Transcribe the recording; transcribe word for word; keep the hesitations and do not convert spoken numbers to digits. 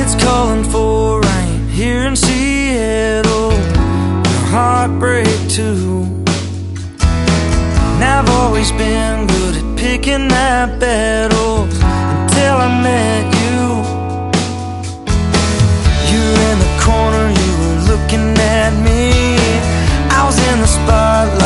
it's calling for rain here in Seattle, a heartbreak too. And I've always been good at picking that battle until I met you. You were in the corner, you were looking at me. I was in the spotlight,